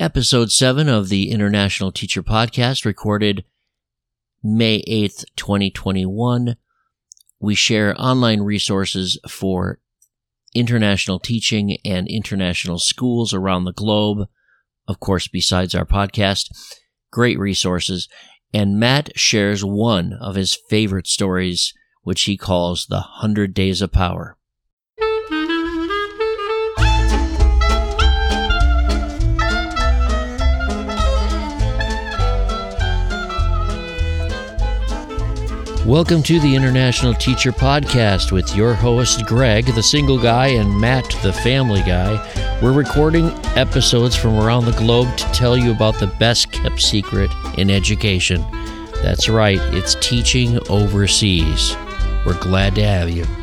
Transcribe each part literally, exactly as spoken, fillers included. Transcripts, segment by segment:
Episode seven of the International Teacher Podcast, recorded May eighth, twenty twenty-one. We share online resources for international teaching and international schools around the globe. Of course, besides our podcast, great resources. And Matt shares one of his favorite stories, which he calls the one hundred Days of Power. Welcome to the International Teacher Podcast with your host, Greg, the single guy, and Matt, the family guy. We're recording episodes from around the globe to tell you about the best-kept secret in education. That's right, it's teaching overseas. We're glad to have you.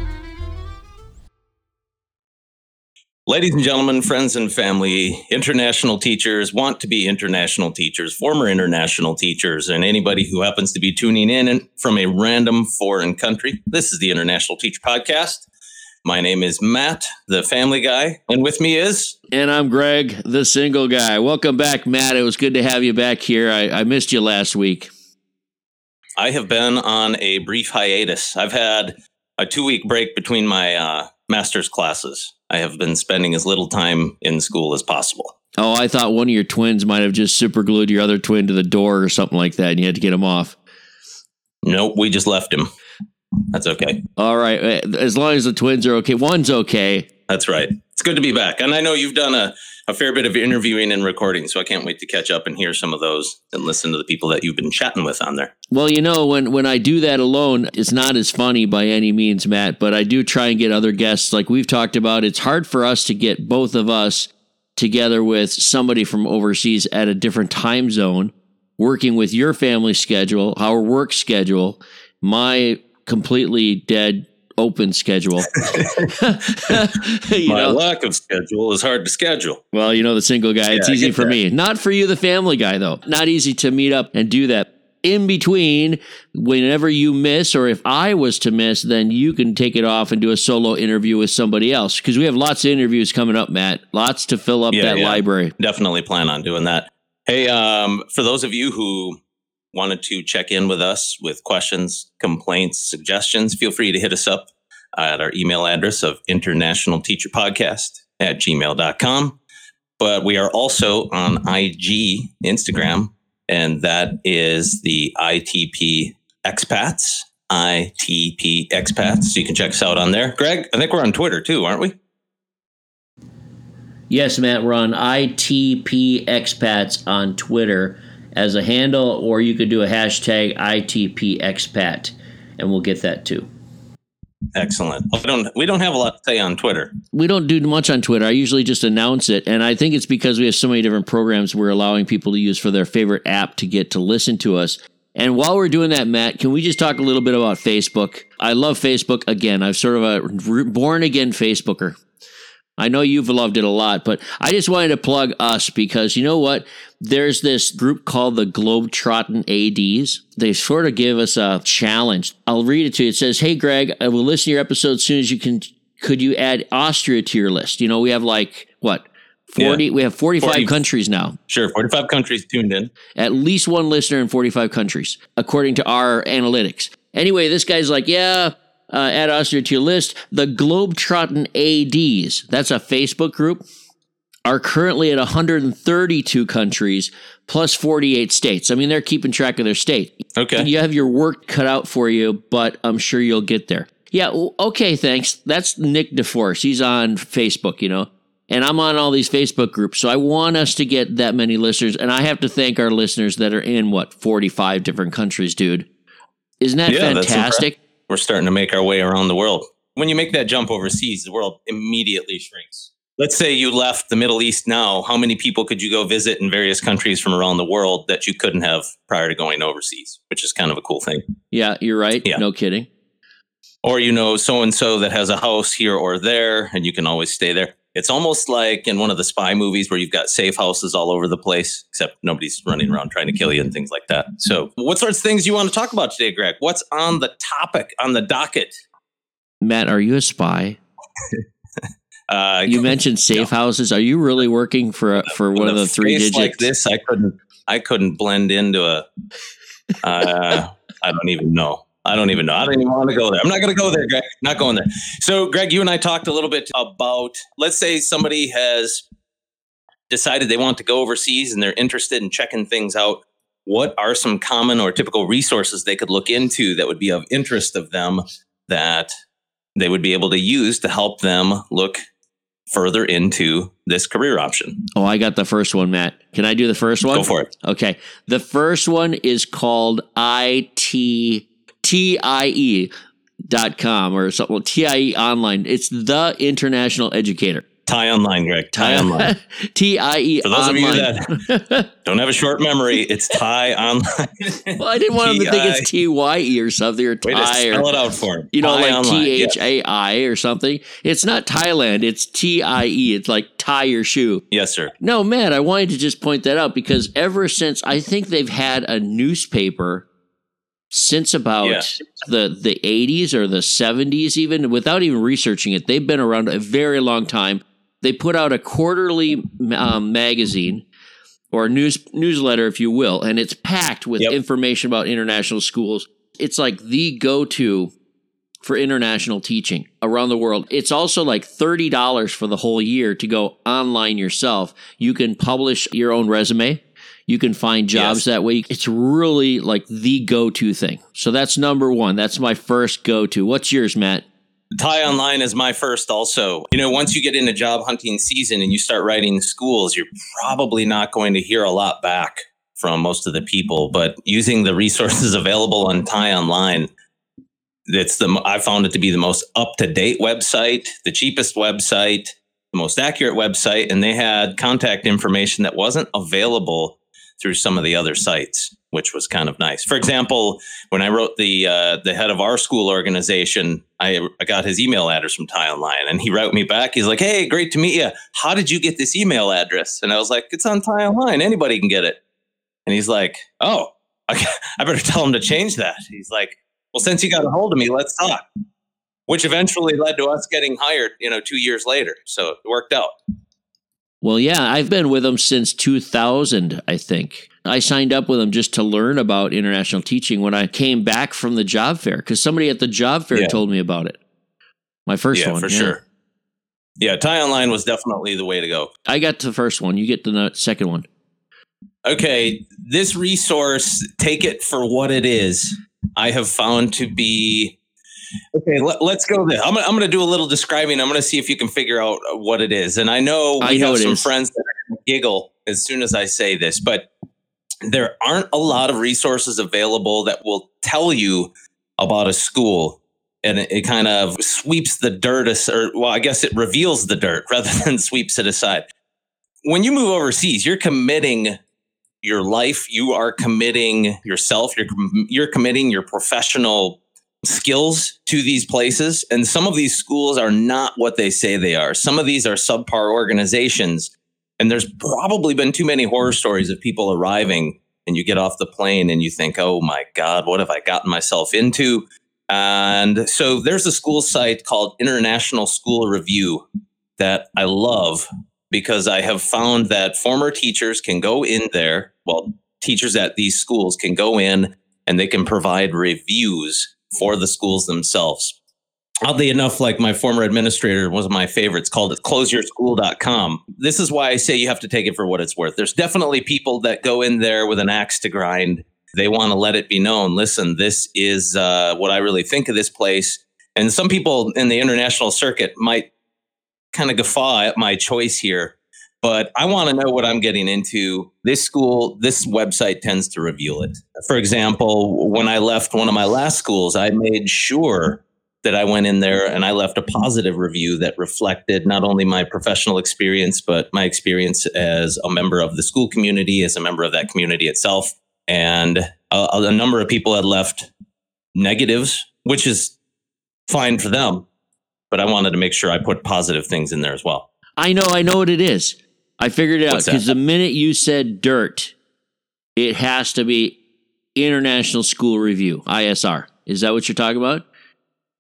Ladies and gentlemen, friends and family, international teachers, want to be international teachers, former international teachers, and anybody who happens to be tuning in from a random foreign country. This is the International Teacher Podcast. My name is Matt, the family guy, and with me is... And I'm Greg, the single guy. Welcome back, Matt. It was good to have you back here. I, I missed you last week. I have been on a brief hiatus. I've had a two-week break between my uh, master's classes. I have been spending as little time in school as possible. Oh, I thought one of your twins might have just super glued your other twin to the door or something like that, and you had to get him off. Nope, we just left him. That's okay. All right, as long as the twins are okay. One's okay. That's right. It's good to be back. And I know you've done a, a fair bit of interviewing and recording, so I can't wait to catch up and hear some of those and listen to the people that you've been chatting with on there. Well, you know, when, when I do that alone, it's not as funny by any means, Matt, but I do try and get other guests. Like we've talked about, it's hard for us to get both of us together with somebody from overseas at a different time zone, working with your family schedule, our work schedule, my completely dead open schedule. My know? lack of schedule is hard to schedule. Well, you know, the single guy, it's yeah, easy for that. me. Not for you, the family guy, though. Not easy to meet up and do that. In between, whenever you miss, or if I was to miss, then you can take it off and do a solo interview with somebody else. Because we have lots of interviews coming up, Matt. Lots to fill up yeah, that yeah. library. Definitely plan on doing that. Hey, um, for those of you who wanted to check in with us with questions, complaints, suggestions, feel free to hit us up at our email address of internationalteacherpodcast at gmail dot com. But we are also on I G, Instagram, and that is the I T P Expats, I T P Expats. So you can check us out on there. Greg, I think we're on Twitter too, aren't we? Yes, Matt, we're on I T P Expats on Twitter as a handle, or you could do a hashtag I T P Expat, and we'll get that too. Excellent. We don't we don't have a lot to say on Twitter. We don't do much on Twitter. I usually just announce it, and I think it's because we have so many different programs we're allowing people to use for their favorite app to get to listen to us. And while we're doing that, Matt, can we just talk a little bit about Facebook? I love Facebook. Again, I'm sort of a born-again Facebooker. I know you've loved it a lot, but I just wanted to plug us because you know what? There's this group called the Globetrotting A Ds. They sort of give us a challenge. I'll read it to you. It says, "Hey, Greg, I will listen to your episode as soon as you can. Could you add Austria to your list?" You know, we have like, what, forty? Yeah. We have forty-five forty countries now. Sure, forty-five countries tuned in. At least one listener in forty-five countries, according to our analytics. Anyway, this guy's like, yeah... Uh, add Austria to your list. The Globetrotting A Ds, that's a Facebook group, are currently at one hundred thirty-two countries plus forty-eight states. I mean, they're keeping track of their state. Okay. You have your work cut out for you, but I'm sure you'll get there. Yeah, okay, thanks. That's Nick DeForce. He's on Facebook, you know, and I'm on all these Facebook groups. So I want us to get that many listeners, and I have to thank our listeners that are in, what, forty-five different countries, dude. Isn't that yeah, fantastic? We're starting to make our way around the world. When you make that jump overseas, the world immediately shrinks. Let's say you left the Middle East now. How many people could you go visit in various countries from around the world that you couldn't have prior to going overseas, which is kind of a cool thing. Yeah, you're right. Yeah. No kidding. Or, you know, so-and-so that has a house here or there, and you can always stay there. It's almost like in one of the spy movies where you've got safe houses all over the place, except nobody's running around trying to kill you and things like that. So what sorts of things do you want to talk about today, Greg? What's on the topic, on the docket? Matt, are you a spy? Uh, you mentioned safe no. houses. Are you really working for a, for With one of the three digits like this? I couldn't. I couldn't blend into a. Uh, I don't even know. I don't even know. I don't even want to go there. I'm not going to go there, Greg. Not going there. So, Greg, you and I talked a little bit about. Let's say somebody has decided they want to go overseas and they're interested in checking things out. What are some common or typical resources they could look into that would be of interest of them that they would be able to use to help them look further into this career option? Oh, I got the first one, Matt. Can I do the first one? Go for it. Okay. The first one is called I T T I E dot com or something. T I E Online. It's the International Educator. Tie Online, Greg. Tie Online. T I E For those Online. of you that don't have a short memory, it's Tie Online. Well, I didn't want them to think it's T Y E or something or Thai. Way to spell or, it out for him. You know, Tie like Online, T H A I yeah. or something. It's not Thailand. It's T I E. It's like tie your shoe. Yes, sir. No, Matt, I wanted to just point that out because ever since I think they've had a newspaper since about yeah. the, the eighties or the seventies even, without even researching it. They've been around a very long time. They put out a quarterly um, magazine or news newsletter, if you will, and it's packed with yep. information about international schools. It's like the go-to for international teaching around the world. It's also like thirty dollars for the whole year to go online yourself. You can publish your own resume. You can find jobs yes. that way. It's really like the go-to thing. So that's number one. That's my first go-to. What's yours, Matt? Tie Online is my first also. You know, once you get into job hunting season and you start writing schools, you're probably not going to hear a lot back from most of the people. But using the resources available on Tie Online, it's the I found it to be the most up-to-date website, the cheapest website, the most accurate website, and they had contact information that wasn't available through some of the other sites, which was kind of nice. For example, when I wrote the uh, the head of our school organization, I, I got his email address from Tie Online, and he wrote me back. He's like, "Hey, great to meet you. How did you get this email address?" And I was like, "It's on Tie Online. Anybody can get it." And he's like, "Oh, I, I better tell him to change that." He's like, "Well, since you got a hold of me, let's talk." Which eventually led to us getting hired, you know, two years later. So it worked out. Well, yeah, I've been with them since two thousand, I think. I signed up with them just to learn about international teaching when I came back from the job fair, because somebody at the job fair yeah. told me about it. My first yeah, one. For yeah, for sure. Yeah, Tie Online was definitely the way to go. I got to the first one. You get to the second one. Okay, this resource, take it for what it is, I have found to be... Okay, let, let's go there. I'm, I'm going to do a little describing. I'm going to see if you can figure out what it is. And I know we I know have some is. friends that are going to giggle as soon as I say this, but there aren't a lot of resources available that will tell you about a school. And it, it kind of sweeps the dirt, or well, I guess it reveals the dirt rather than sweeps it aside. When you move overseas, you're committing your life. You are committing yourself. You're, you're committing your professional skills to these places. And some of these schools are not what they say they are. Some of these are subpar organizations. And there's probably been too many horror stories of people arriving and you get off the plane and you think, oh my God, what have I gotten myself into? And so there's a school site called International School Review that I love because I have found that former teachers can go in there. Well, teachers at these schools can go in and they can provide reviews for the schools themselves. Oddly enough, like my former administrator, one of my favorites, called it close your school dot com. This is why I say you have to take it for what it's worth. There's definitely people that go in there with an axe to grind. They want to let it be known, listen, this is uh, what I really think of this place. And some people in the international circuit might kind of guffaw at my choice here, but I want to know what I'm getting into. This school, this website tends to reveal it. For example, when I left one of my last schools, I made sure that I went in there and I left a positive review that reflected not only my professional experience, but my experience as a member of the school community, as a member of that community itself. And a, a number of people had left negatives, which is fine for them. But I wanted to make sure I put positive things in there as well. I know, I know what it is. I figured it out because the minute you said dirt, it has to be International School Review, I S R. Is that what you're talking about?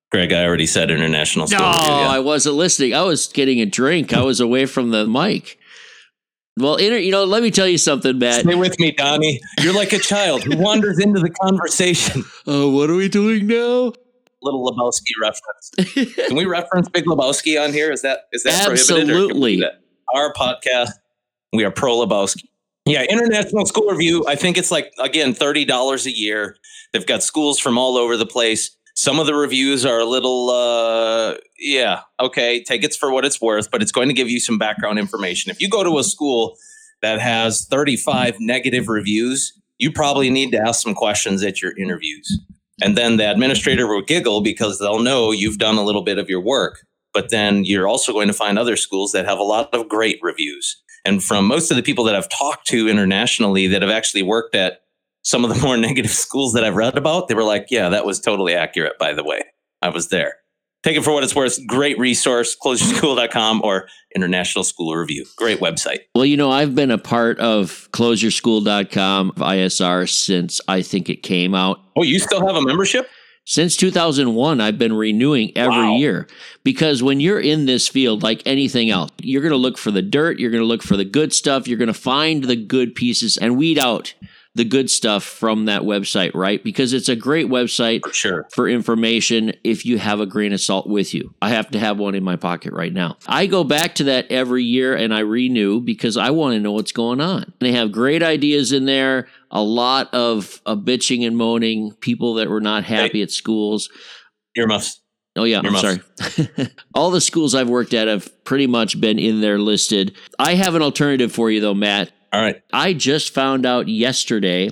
Greg, I already said International School No, Review. Yeah. I wasn't listening. I was getting a drink. I was away from the mic. Well, inter, you know, let me tell you something, Matt. Stay with me, Donnie. You're like a child who wanders into the conversation. Oh, what are we doing now? Little Lebowski reference. Can we reference Big Lebowski on here? Is that is that prohibited? Absolutely. Our podcast, we are pro Lebowski. Yeah, International School Review. I think it's like, again, thirty dollars a year. They've got schools from all over the place. Some of the reviews are a little, uh, yeah, okay, take it for what it's worth, but it's going to give you some background information. If you go to a school that has thirty-five negative reviews, you probably need to ask some questions at your interviews. And then the administrator will giggle because they'll know you've done a little bit of your work. But then you're also going to find other schools that have a lot of great reviews. And from most of the people that I've talked to internationally that have actually worked at some of the more negative schools that I've read about, they were like, yeah, that was totally accurate, by the way. I was there. Take it for what it's worth. Great resource, close your school dot com or International School Review. Great website. Well, you know, I've been a part of close your school dot com, I S R, since I think it came out. Oh, you still have a membership? Since two thousand one, I've been renewing every Wow. year, because when you're in this field, like anything else, you're going to look for the dirt. You're going to look for the good stuff. You're going to find the good pieces and weed out the good stuff from that website, right? Because it's a great website For sure. for information if you have a grain of salt with you. I have to have one in my pocket right now. I go back to that every year and I renew because I want to know what's going on. They have great ideas in there, a lot of, of bitching and moaning, people that were not happy Hey. at schools. Earmuffs. Oh, yeah, I'm sorry. All the schools I've worked at have pretty much been in there listed. I have an alternative for you, though, Matt. All right. I just found out yesterday,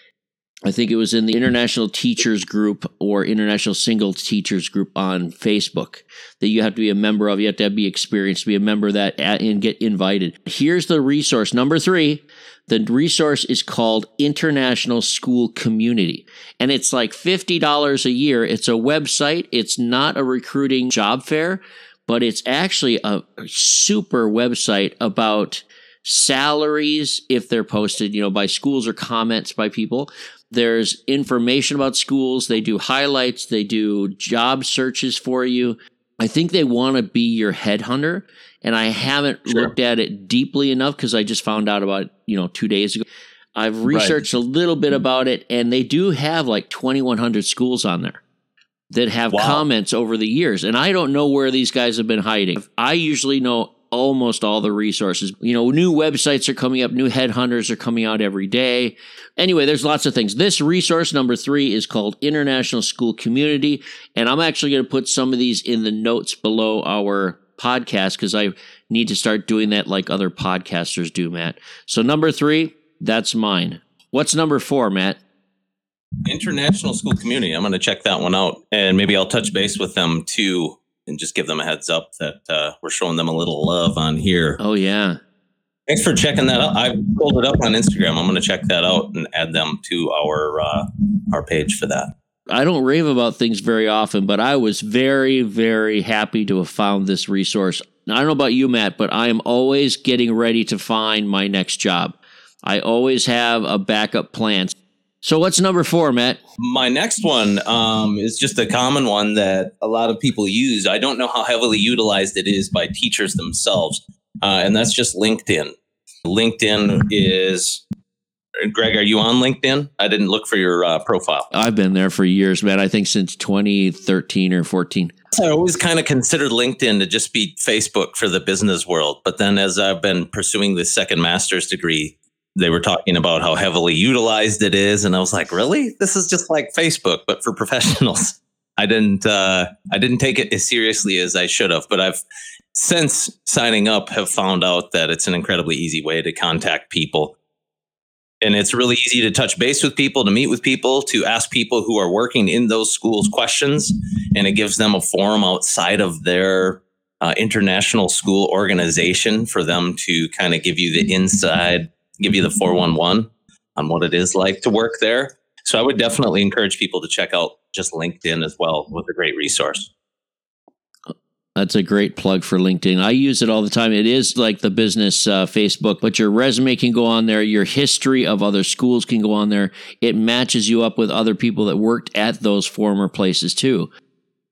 I think it was in the International Teachers Group or International Single Teachers Group on Facebook, that you have to be a member of. You have to be experienced to be a member of that and get invited. Here's the resource. Number three, the resource is called International School Community. And it's like fifty dollars a year. It's a website. It's not a recruiting job fair, but it's actually a super website about salaries, if they're posted, you know, by schools or comments by people. There's information about schools. They do highlights. They do job searches for you. I think they want to be your headhunter. And I haven't Sure. looked at it deeply enough because I just found out about it, you know, two days ago. I've researched right. a little bit about it, and they do have like twenty-one hundred schools on there that have Wow. comments over the years. And I don't know where these guys have been hiding. I usually know almost all the resources. You know, new websites are coming up, new headhunters are coming out every day. Anyway, there's lots of things. This resource number three is called International School Community. And I'm actually going to put some of these in the notes below our podcast because I need to start doing that like other podcasters do, Matt. So number three, that's mine. What's number four, Matt? International School Community. I'm going to check that one out. And maybe I'll touch base with them too and just give them a heads up that uh, we're showing them a little love on here. Oh, yeah. Thanks for checking that out. I pulled it up on Instagram. I'm going to check that out and add them to our uh, our page for that. I don't rave about things very often, but I was very, very happy to have found this resource. Now, I don't know about you, Matt, but I am always getting ready to find my next job. I always have a backup plan. So what's number four, Matt? My next one um, is just a common one that a lot of people use. I don't know how heavily utilized it is by teachers themselves, uh, and that's just LinkedIn. LinkedIn is... Greg, are you on LinkedIn? I didn't look for your uh, profile. I've been there for years, man. I think since twenty thirteen or fourteen. I always kind of considered LinkedIn to just be Facebook for the business world. But then as I've been pursuing this second master's degree, they were talking about how heavily utilized it is. And I was like, really? This is just like Facebook, but for professionals. I didn't uh, I didn't take it as seriously as I should have. But I've since signing up have found out that it's an incredibly easy way to contact people. And it's really easy to touch base with people, to meet with people, to ask people who are working in those schools questions. And it gives them a forum outside of their uh, international school organization for them to kind of give you the inside, give you the four one one on what it is like to work there. So I would definitely encourage people to check out just LinkedIn as well with a great resource. That's a great plug for LinkedIn. I use it all the time. It is like the business uh, Facebook, but your resume can go on there. Your history of other schools can go on there. It matches you up with other people that worked at those former places too.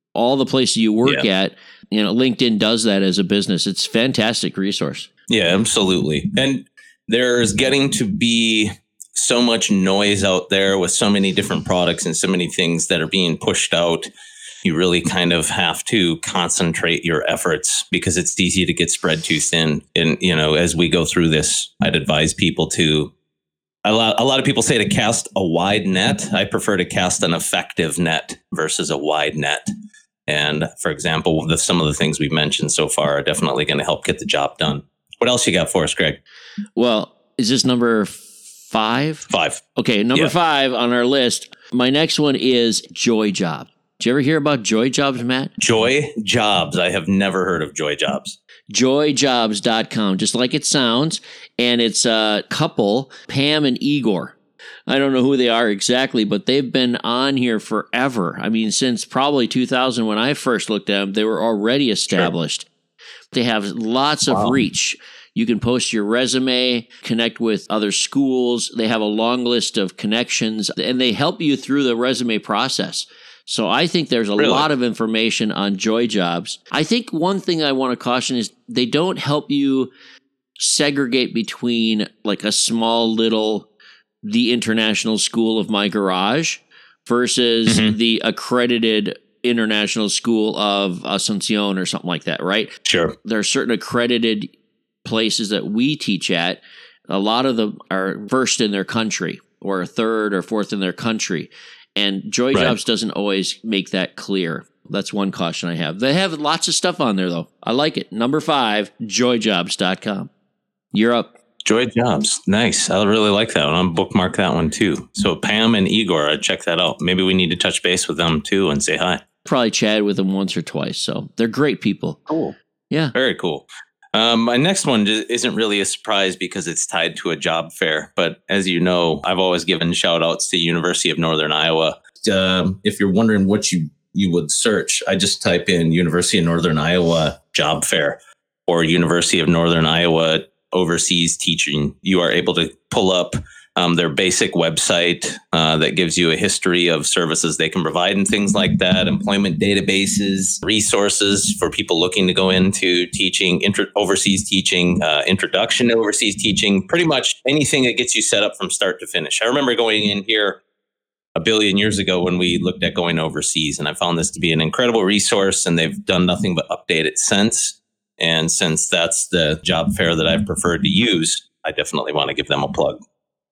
all the places you work Yeah. at. You know, LinkedIn does that as a business. It's a fantastic resource. Yeah, absolutely. And there's getting to be so much noise out there with so many different products and so many things that are being pushed out. You really kind of have to concentrate your efforts because it's easy to get spread too thin. And, you know, as we go through this, I'd advise people to, a lot, a lot of people say to cast a wide net. I prefer to cast an effective net versus a wide net. And for example, the, some of the things we've mentioned so far are definitely going to help get the job done. What else you got for us, Greg? Well, is this number five? Five. Okay, number Yeah. five on our list. My next one is Joy Job. Did you ever hear about Joy Jobs, Matt? Joy Jobs. I have never heard of Joy Jobs. joy jobs dot com, just like it sounds. And it's a couple, Pam and Igor. I don't know who they are exactly, but they've been on here forever. I mean, since probably two thousand, when I first looked at them, they were already established. Sure. They have lots of Wow. reach. You can post your resume, connect with other schools. They have a long list of connections, and they help you through the resume process. So I think there's a Really? lot of information on Joy Jobs. I think one thing I want to caution is they don't help you segregate between like a small little the International School of My Garage versus Mhm. the accredited International School of Asuncion or something like that, right? Sure. There are certain accredited places that we teach at. A lot of them are first in their country or third or fourth in their country. And Joy Right. Jobs doesn't always make that clear. That's one caution I have. They have lots of stuff on there, though. I like it. Number five, joy jobs dot com. You're up. Joy Jobs. Nice. I really like that one. I'll bookmark that one too. So Pam and Igor, I'd check that out. Maybe we need to touch base with them too and say hi. Probably chatted with them once or twice. So they're great people. Cool. Yeah. Very cool. Um, my next one isn't really a surprise because it's tied to a job fair. But as you know, I've always given shout outs to University of Northern Iowa. Um, if you're wondering what you, you would search, I just type in University of Northern Iowa job fair or University of Northern Iowa overseas teaching. You are able to pull up um, their basic website uh, that gives you a history of services they can provide and things like that, employment databases, resources for people looking to go into teaching, inter- overseas teaching, uh, introduction to overseas teaching, pretty much anything that gets you set up from start to finish. I remember going in here a billion years ago when we looked at going overseas, and I found this to be an incredible resource, and they've done nothing but update it since. And since that's the job fair that I've preferred to use, I definitely want to give them a plug.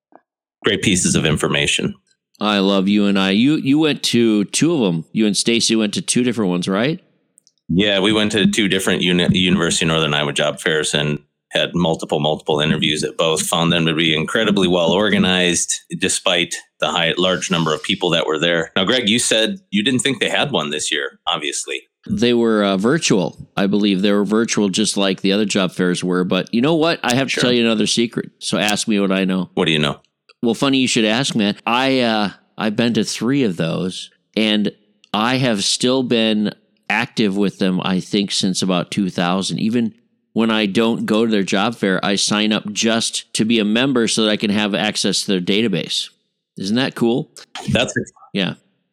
Great pieces of information. I love you and I. You you went to two of them. You and Stacy went to two different ones, right? Yeah, we went to two different uni- University of Northern Iowa job fairs and had multiple, multiple interviews at both. Found them to be incredibly well organized, despite the high, large number of people that were there. Now, Greg, you said you didn't think they had one this year, obviously. They were uh, virtual, I believe. They were virtual just like the other job fairs were. But you know what? I have to Sure. tell you another secret. So ask me what I know. What do you know? Well, funny you should ask, man. I, uh, I've been to three of those, and I have still been active with them, I think, since about two thousand. Even when I don't go to their job fair, I sign up just to be a member so that I can have access to their database. Isn't that cool? That's a, Yeah.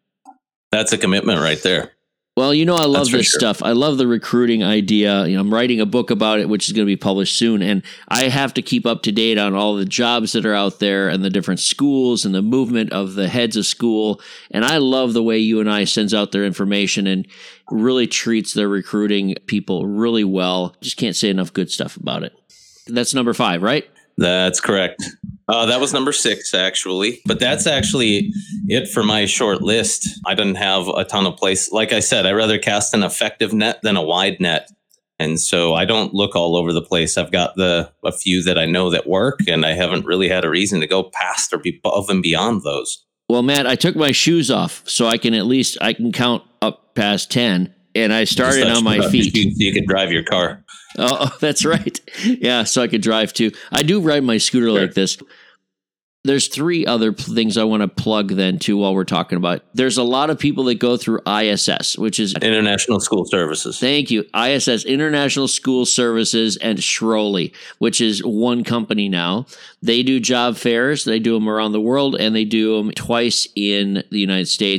that's a commitment right there. Well, you know, I love That's for this sure. stuff. I love the recruiting idea. You know, I'm writing a book about it, which is going to be published soon. And I have to keep up to date on all the jobs that are out there and the different schools and the movement of the heads of school. And I love the way U N I sends out their information and really treats their recruiting people really well. Just can't say enough good stuff about it. That's number five, right? That's correct. Uh, that was number six, actually. But that's actually it for my short list. I didn't have a ton of places. Like I said, I rather cast an effective net than a wide net. And so I don't look all over the place. I've got the a few that I know that work, and I haven't really had a reason to go past or be above and beyond those. Well, Matt, I took my shoes off so I can at least, I can count up past ten. And I started Just on my touch feet. your feet so you could drive your car. Oh, that's right. Yeah, so I could drive too. I do ride my scooter Sure. like this. There's three other pl- things I want to plug then too while we're talking about. There's a lot of people that go through I S S, which is, International School Services. thank you, I S S, International School Services, and Schroly, which is one company now. They do job fairs. They do them around the world, and they do them twice in the United States.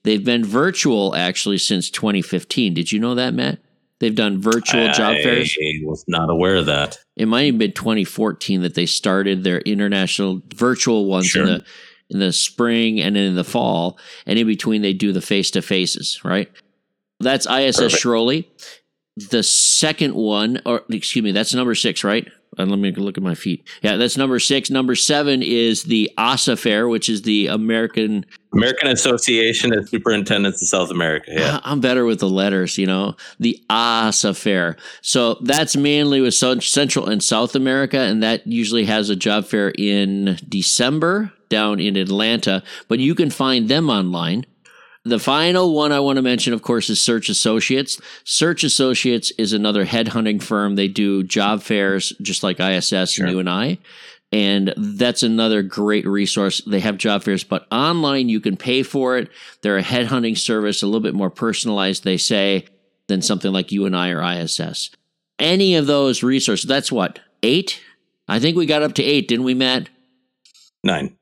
They've been virtual actually since twenty fifteen. Did you know that, Matt? They've done virtual I job fairs. I was not aware of that. It might have been twenty fourteen that they started their international virtual ones Sure. in the in the spring and then in the fall, and in between they do the face to faces. Right. That's I S S Perfect. Schroly. The second one, or excuse me, that's number six, right? And let me look at my feet. Yeah, that's number six. Number seven is the ASA Fair, which is the American American Association of Superintendents of South America. Yeah. I'm better with the letters, you know, the ASA Fair. So that's mainly with Central and South America, and that usually has a job fair in December down in Atlanta, but you can find them online. The final one I want to mention, of course, is Search Associates. Search Associates is another headhunting firm. They do job fairs just like I S S Sure. and you and I. And that's another great resource. They have job fairs, but online you can pay for it. They're a headhunting service, a little bit more personalized, they say, than something like you and I or I S S. Any of those resources, that's what, eight? I think we got up to eight, didn't we, Matt? Nine.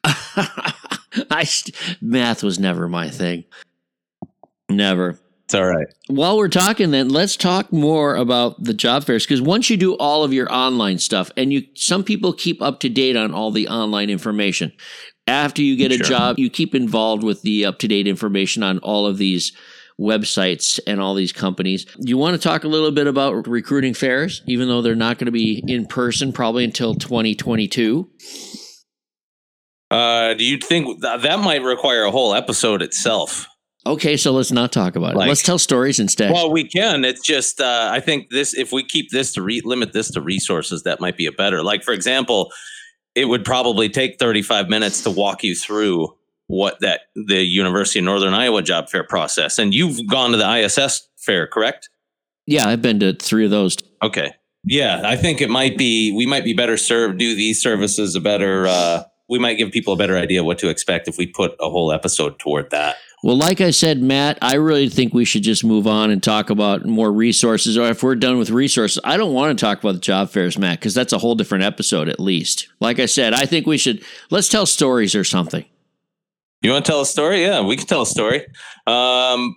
I st- math was never my thing. Never. It's all right. While we're talking then, let's talk more about the job fairs, because once you do all of your online stuff, and you some people keep up to date on all the online information. After you get a Sure. job, you keep involved with the up-to-date information on all of these websites and all these companies. Do you want to talk a little bit about recruiting fairs, even though they're not going to be in person probably until twenty twenty-two? Uh, do you think th- that might require a whole episode itself? Okay, so let's not talk about it. Like- Let's tell stories instead. Well, we can. It's just uh, I think this if we keep this to re- limit this to resources, that might be a better. Like for example, it would probably take thirty-five minutes to walk you through what that the University of Northern Iowa job fair process. And you've gone to the I S S fair, correct? Yeah, I've been to three of those. Okay. Yeah, I think it might be we might be better served do these services a better. Uh, we might give people a better idea what to expect if we put a whole episode toward that. Well, like I said, Matt, I really think we should just move on and talk about more resources. Or if we're done with resources, I don't want to talk about the job fairs, Matt, because that's a whole different episode at least. Like I said, I think we should, let's tell stories or something. You want to tell a story? Yeah, we can tell a story. Um,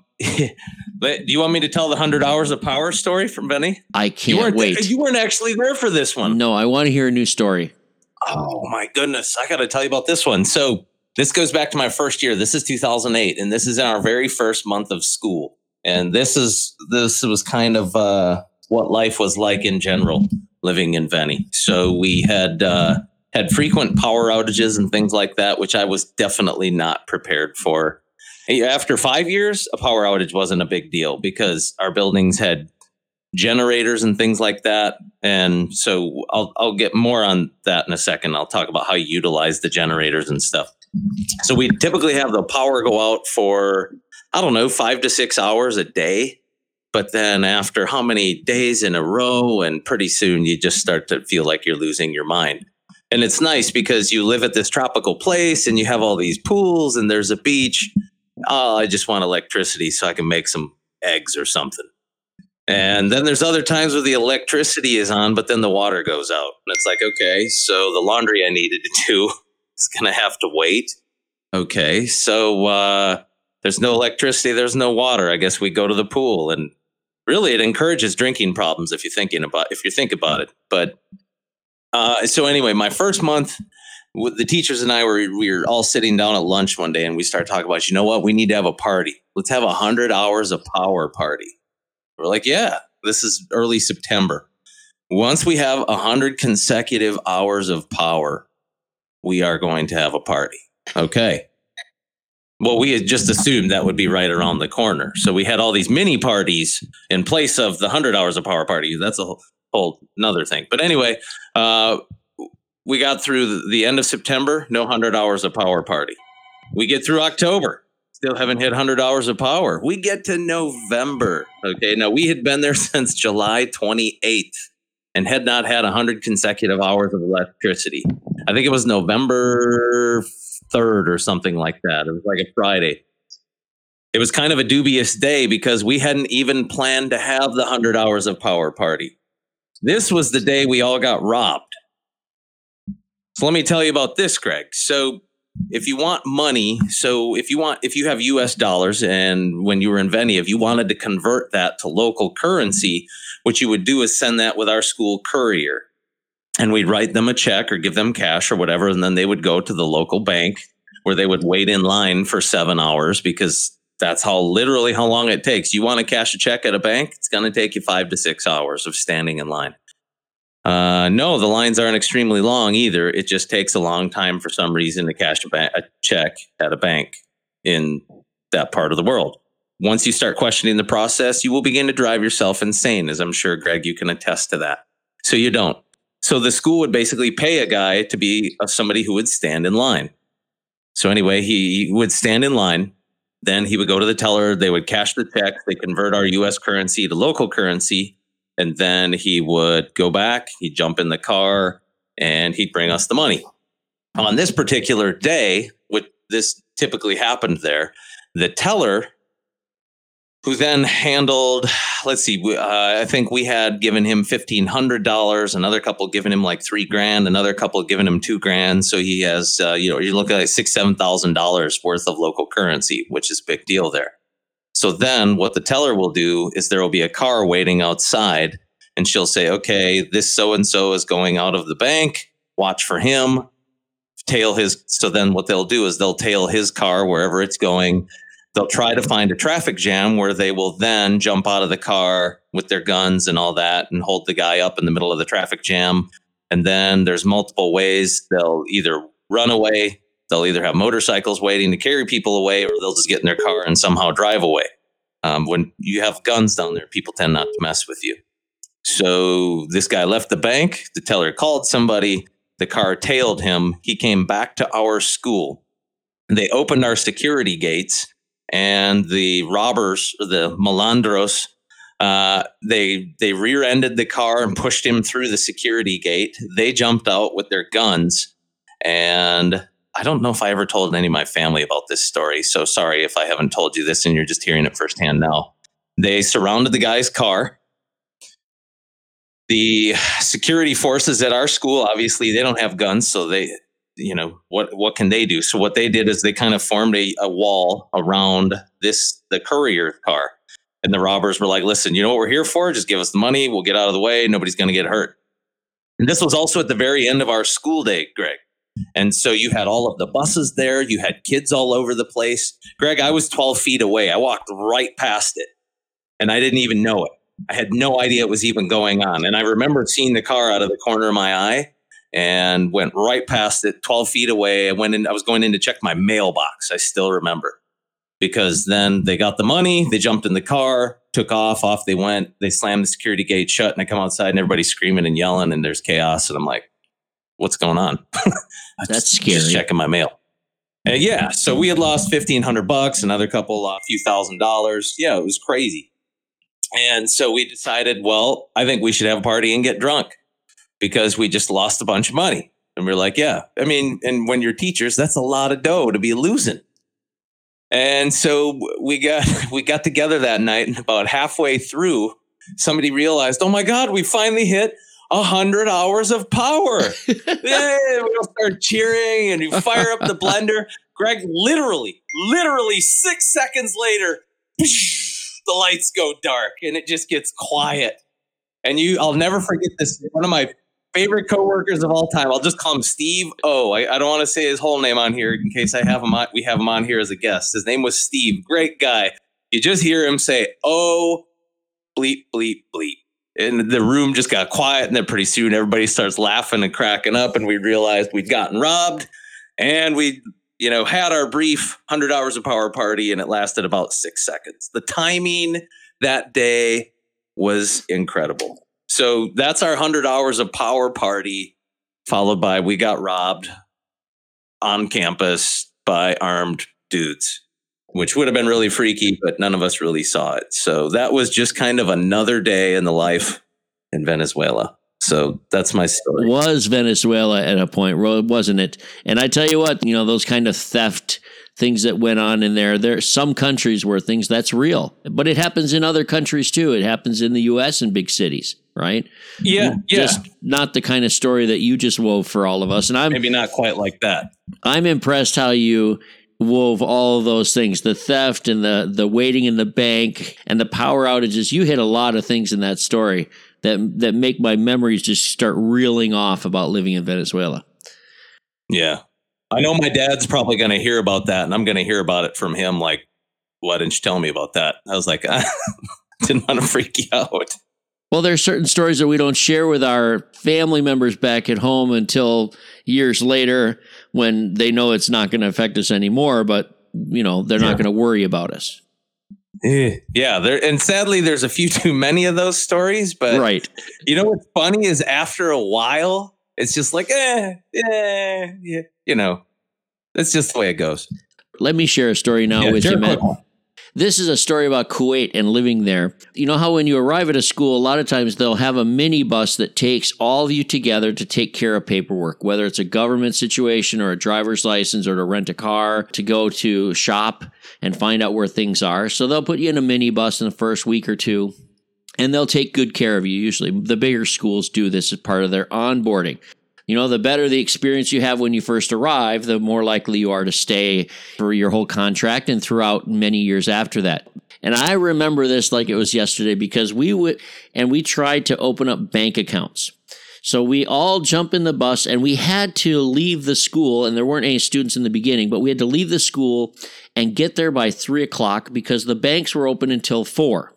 do you want me to tell the one hundred hours of power story from Benny? I You can't weren't, wait. you weren't actually there for this one. No, I want to hear a new story. Oh my goodness. I got to tell you about this one. So this goes back to my first year. This is two thousand eight, and this is in our very first month of school. And this is, this was kind of, uh, what life was like in general living in Venny. So we had, uh, had frequent power outages and things like that, which I was definitely not prepared for. After five years, a power outage wasn't a big deal because our buildings had generators and things like that. And so I'll I'll get more on that in a second. I'll talk about how you utilize the generators and stuff. So we typically have the power go out for, I don't know, five to six hours a day. But then after how many days in a row, and pretty soon you just start to feel like you're losing your mind. And it's nice because you live at this tropical place and you have all these pools and there's a beach. Oh, I just want electricity so I can make some eggs or something. And then there's other times where the electricity is on, but then the water goes out. And it's like, okay, so the laundry I needed to do is going to have to wait. Okay, so uh, there's no electricity, there's no water. I guess we go to the pool. And really, it encourages drinking problems if you're thinking about if you think about it. But uh, so anyway, my first month, with the teachers and I were we were all sitting down at lunch one day, and we started talking about, you know what, we need to have a party. Let's have a hundred hours of power party. We're like, yeah, this is early September. Once we have a hundred consecutive hours of power, we are going to have a party. Okay. Well, we had just assumed that would be right around the corner. So we had all these mini parties in place of the hundred hours of power party. That's a whole, whole another thing. But anyway, uh, we got through the end of September, no hundred hours of power party. We get through October. Still haven't hit one hundred hours of power. We get to November. Okay, now we had been there since July twenty-eighth and had not had one hundred consecutive hours of electricity. I think it was November third or something like that. It was like a Friday. It was kind of a dubious day because we hadn't even planned to have the one hundred hours of power party. This was the day we all got robbed. So let me tell you about this, Greg. So if you want money, so if you want, if you have U S dollars, and when you were in Veni, if you wanted to convert that to local currency, what you would do is send that with our school courier, and we'd write them a check or give them cash or whatever, and then they would go to the local bank where they would wait in line for seven hours because that's how literally how long it takes. You want to cash a check at a bank, it's going to take you five to six hours of standing in line. Uh, no, the lines aren't extremely long either. It just takes a long time for some reason to cash a, ba- a check at a bank in that part of the world. Once you start questioning the process, you will begin to drive yourself insane, as I'm sure, Greg, you can attest to that. So you don't. So the school would basically pay a guy to be somebody who would stand in line. So anyway, he would stand in line. Then he would go to the teller. They would cash the check. They convert our U S currency to local currency. And then he would go back. He'd jump in the car and he'd bring us the money. On this particular day, what this typically happened there, the teller, who then handled, let's see, uh, I think we had given him fifteen hundred dollars, another couple given him like three grand, another couple given him two grand. So he has, uh, you know, you're looking at like six, seven thousand dollars worth of local currency, which is a big deal there. So then what the teller will do is there will be a car waiting outside, and she'll say, okay, this so-and-so is going out of the bank. Watch for him. Tail his. So then what they'll do is they'll tail his car wherever it's going. They'll try to find a traffic jam where they will then jump out of the car with their guns and all that and hold the guy up in the middle of the traffic jam. And then there's multiple ways. They'll either run away. They'll either have motorcycles waiting to carry people away, or they'll just get in their car and somehow drive away. Um, when you have guns down there, people tend not to mess with you. So this guy left the bank. The teller called somebody. The car tailed him. He came back to our school. They opened our security gates. And the robbers, the malandros, uh, they they rear-ended the car and pushed him through the security gate. They jumped out with their guns. And I don't know if I ever told any of my family about this story. So sorry if I haven't told you this and you're just hearing it firsthand now. They surrounded the guy's car. The security forces at our school, obviously, they don't have guns, so they... you know, what, what can they do? So what they did is they kind of formed a, a wall around this, the courier car. And the robbers were like, listen, you know what we're here for? Just give us the money. We'll get out of the way. Nobody's going to get hurt. And this was also at the very end of our school day, Greg. And so you had all of the buses there. You had kids all over the place. Greg, I was twelve feet away. I walked right past it and I didn't even know it. I had no idea it was even going on. And I remember seeing the car out of the corner of my eye. And went right past it, twelve feet away. I went in. I was going in to check my mailbox. I still remember, because then they got the money. They jumped in the car, took off. Off they went. They slammed the security gate shut, and I come outside, and everybody's screaming and yelling, and there's chaos. And I'm like, "What's going on?" That's just, scary. Just checking my mail. And yeah, so we had lost fifteen hundred bucks. Another couple, a few thousand dollars. Yeah, it was crazy. And so we decided, well, I think we should have a party and get drunk, because we just lost a bunch of money. And we're like, yeah, I mean, and when you're teachers, that's a lot of dough to be losing. And so we got, we got together that night, and about halfway through, somebody realized, oh my God, we finally hit a hundred hours of power. Yeah, we all start cheering and you fire up the blender. Greg, literally, literally six seconds later, the lights go dark and it just gets quiet. And you, I'll never forget this. One of my favorite coworkers of all time. I'll just call him Steve O. I, I don't want to say his whole name on here in case I have him on, we have him on here as a guest. His name was Steve. Great guy. You just hear him say, "Oh, bleep, bleep, bleep." And the room just got quiet. And then pretty soon everybody starts laughing and cracking up. And we realized we'd gotten robbed. And we, you know, had our brief one hundred hours of power party. And it lasted about six seconds. The timing that day was incredible. So that's our one hundred hours of power party, followed by we got robbed on campus by armed dudes, which would have been really freaky, but none of us really saw it. So that was just kind of another day in the life in Venezuela. So that's my story. Was Venezuela at a point, wasn't it? And I tell you what, you know, those kind of theft things that went on in there, there are some countries where things that's real, but it happens in other countries too. It happens in the U S in big cities. right? Yeah, yeah. Just not the kind of story that you just wove for all of us. And I'm maybe not quite like that. I'm impressed how you wove all of those things, the theft and the the waiting in the bank and the power outages. You hit a lot of things in that story that that make my memories just start reeling off about living in Venezuela. Yeah. I know my dad's probably going to hear about that, and I'm going to hear about it from him. Like, why didn't you tell me about that? I was like, I didn't want to freak you out. Well, there's certain stories that we don't share with our family members back at home until years later when they know it's not going to affect us anymore, but, you know, they're yeah. not going to worry about us. Yeah, there, and sadly, there's a few too many of those stories. But right. You know what's funny is after a while, it's just like, eh, eh, yeah, you know, that's just the way it goes. Let me share a story now yeah, with you, Matt. Quick. This is a story about Kuwait and living there. You know how when you arrive at a school, a lot of times they'll have a minibus that takes all of you together to take care of paperwork, whether it's a government situation or a driver's license or to rent a car, to go to shop and find out where things are. So they'll put you in a minibus in the first week or two, and they'll take good care of you. Usually the bigger schools do this as part of their onboarding. You know, the better the experience you have when you first arrive, the more likely you are to stay for your whole contract and throughout many years after that. And I remember this like it was yesterday because we would, and we tried to open up bank accounts. So we all jump in the bus and we had to leave the school, and there weren't any students in the beginning, but we had to leave the school and get there by three o'clock because the banks were open until four.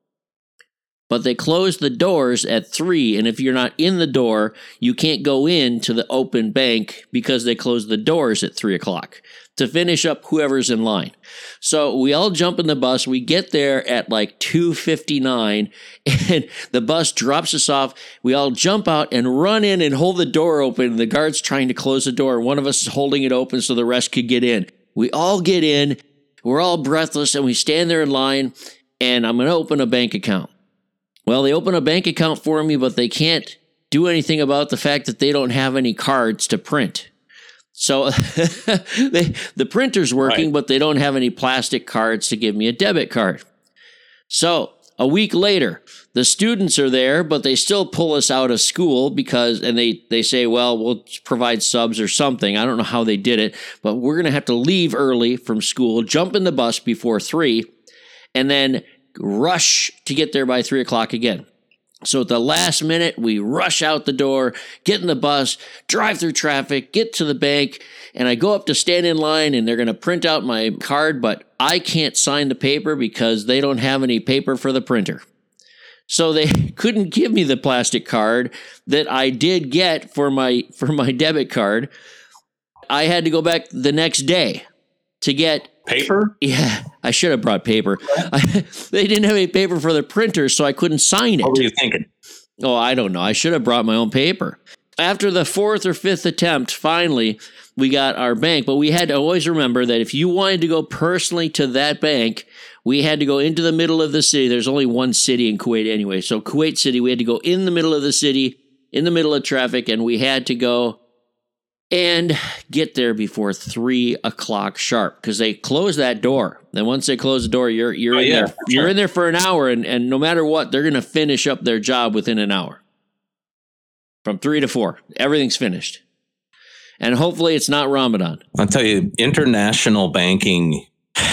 But they closed the doors at three, and if you're not in the door, you can't go in to the open bank because they closed the doors at three o'clock to finish up whoever's in line. So we all jump in the bus. We get there at like two fifty-nine, and the bus drops us off. We all jump out and run in and hold the door open. The guard's trying to close the door. One of us is holding it open so the rest could get in. We all get in. We're all breathless, and we stand there in line, and I'm going to open a bank account. Well, they open a bank account for me, but they can't do anything about the fact that they don't have any cards to print. So they, the printer's working, right, but they don't have any plastic cards to give me a debit card. So a week later, the students are there, but they still pull us out of school because, and they, they say, well, we'll provide subs or something. I don't know how they did it, but we're going to have to leave early from school, jump in the bus before three, and then rush to get there by three o'clock again. So at the last minute, we rush out the door, get in the bus, drive through traffic, get to the bank, and I go up to stand in line, and they're going to print out my card, but I can't sign the paper because they don't have any paper for the printer. So they couldn't give me the plastic card that I did get for my for my debit card. I had to go back the next day to get paper? Yeah, I should have brought paper. I, they didn't have any paper for the printer, so I couldn't sign it. What were you thinking? Oh, I don't know. I should have brought my own paper. After the fourth or fifth attempt, finally, we got our bank. But we had to always remember that if you wanted to go personally to that bank, we had to go into the middle of the city. There's only one city in Kuwait anyway. So Kuwait City, we had to go in the middle of the city, in the middle of traffic, and we had to go and get there before three o'clock sharp because they close that door. Then once they close the door, you're you're oh, in yeah, there. You're sure. in there for an hour, and, and no matter what, they're going to finish up their job within an hour. From three to four, everything's finished, and hopefully it's not Ramadan. I'll tell you, international banking.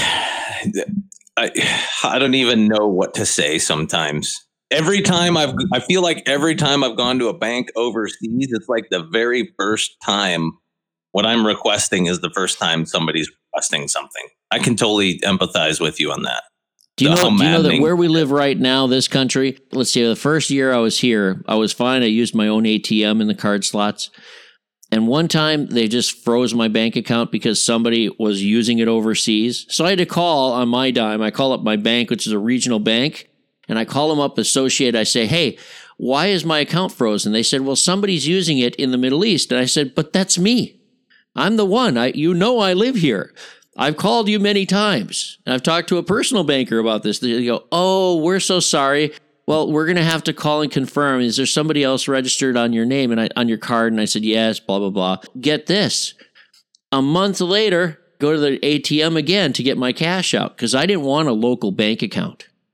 I I don't even know what to say sometimes. Every time I've, I feel like every time I've gone to a bank overseas, it's like the very first time what I'm requesting is the first time somebody's requesting something. I can totally empathize with you on that. Do you, know, do you know that where we live right now, this country, let's see, the first year I was here, I was fine. I used my own A T M in the card slots. And one time they just froze my bank account because somebody was using it overseas. So I had to call on my dime. I call up my bank, which is a regional bank. And I call them up, associate. I say, hey, why is my account frozen? They said, well, somebody's using it in the Middle East. And I said, but that's me. I'm the one. I, you know I live here. I've called you many times. And I've talked to a personal banker about this. They go, oh, we're so sorry. Well, we're going to have to call and confirm. Is there somebody else registered on your name and I, on your card? And I said, yes, blah, blah, blah. Get this. A month later, go to the A T M again to get my cash out because I didn't want a local bank account.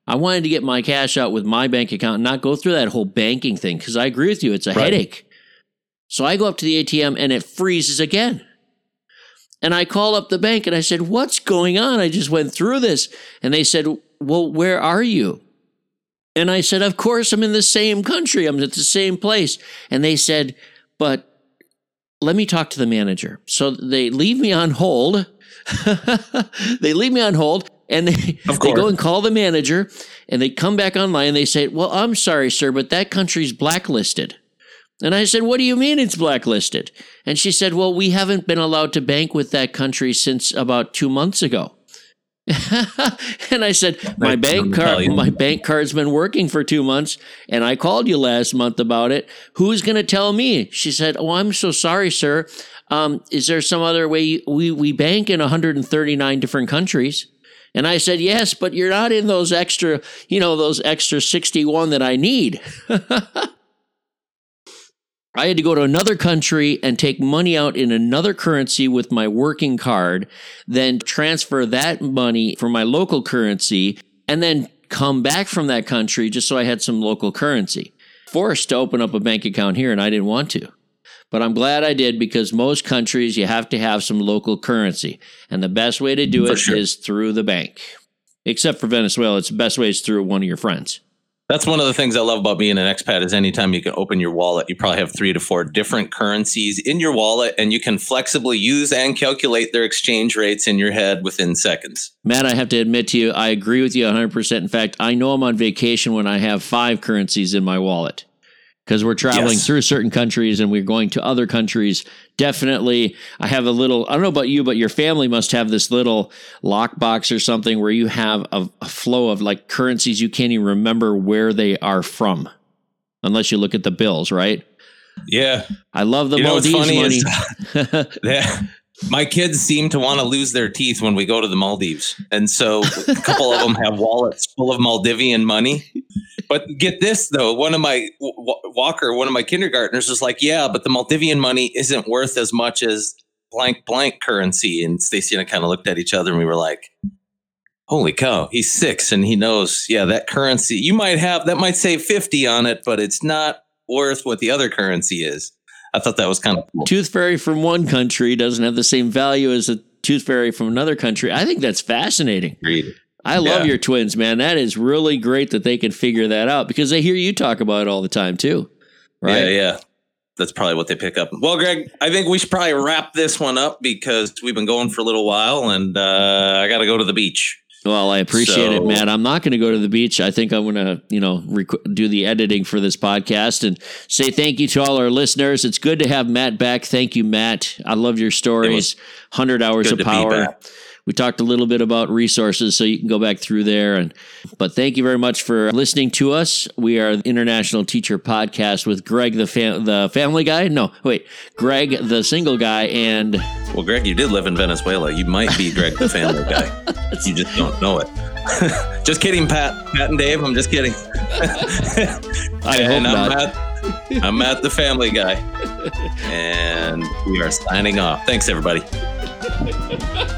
I wanted to get my cash out with my bank account and not go through that whole banking thing because I agree with you. It's a right. headache. So I go up to the A T M and it freezes again. And I call up the bank and I said, what's going on? I just went through this. And they said, well, where are you? And I said, of course, I'm in the same country. I'm at the same place. And they said, but let me talk to the manager. So they leave me on hold. They leave me on hold. And they, they go and call the manager, and they come back online, and they say, well, I'm sorry, sir, but that country's blacklisted. And I said, what do you mean it's blacklisted? And she said, well, we haven't been allowed to bank with that country since about two months ago. And I said, my bank card, my bank card's been working for two months, and I called you last month about it. Who's going to tell me? She said, oh, I'm so sorry, sir. Um, is there some other way? You, we, we bank in one hundred thirty-nine different countries. And I said, yes, but you're not in those extra, you know, those extra sixty-one that I need. I had to go to another country and take money out in another currency with my working card, then transfer that money from my local currency, and then come back from that country just so I had some local currency. Forced to open up a bank account here, and I didn't want to. But I'm glad I did because most countries, you have to have some local currency. And the best way to do it sure. is through the bank. Except for Venezuela, it's the best way is through one of your friends. That's one of the things I love about being an expat is anytime you can open your wallet, you probably have three to four different currencies in your wallet, and you can flexibly use and calculate their exchange rates in your head within seconds. Matt, I have to admit to you, I agree with you one hundred percent. In fact, I know I'm on vacation when I have five currencies in my wallet. Because we're traveling yes. through certain countries and we're going to other countries. Definitely, I have a little, I don't know about you, but your family must have this little lockbox or something where you have a, a flow of like currencies you can't even remember where they are from. Unless you look at the bills, right? Yeah. I love the you Maldives know, funny money. Is, yeah. My kids seem to want to lose their teeth when we go to the Maldives. And so a couple of them have wallets full of Maldivian money. But get this, though. One of my Walker, one of my kindergartners was like, yeah, but the Maldivian money isn't worth as much as blank, blank currency. And Stacy and I kind of looked at each other and we were like, holy cow, he's six and he knows, yeah, that currency you might have, that might say fifty on it, but it's not worth what the other currency is. I thought that was kind of cool. Tooth fairy from one country doesn't have the same value as a tooth fairy from another country. I think that's fascinating. Agreed. I love yeah. your twins, man. That is really great that they can figure that out because they hear you talk about it all the time too. Right? Yeah, yeah. That's probably what they pick up. Well, Greg, I think we should probably wrap this one up because we've been going for a little while and uh, I got to go to the beach. Well, I appreciate so, it, man. I'm not going to go to the beach. I think I'm going to, you know, rec- do the editing for this podcast and say thank you to all our listeners. It's good to have Matt back. Thank you, Matt. I love your stories. one hundred hours of power. We talked a little bit about resources, so you can go back through there. And but thank you very much for listening to us. We are the International Teacher Podcast with Greg, the fam- the family guy. No, wait, Greg, the single guy, and well, Greg, you did live in Venezuela. You might be Greg, the family guy. You just don't know it. Just kidding, Pat. Pat and Dave. I'm just kidding. I hope and not. I'm Matt, I'm Matt, the family guy, and we are signing off. Thanks, everybody.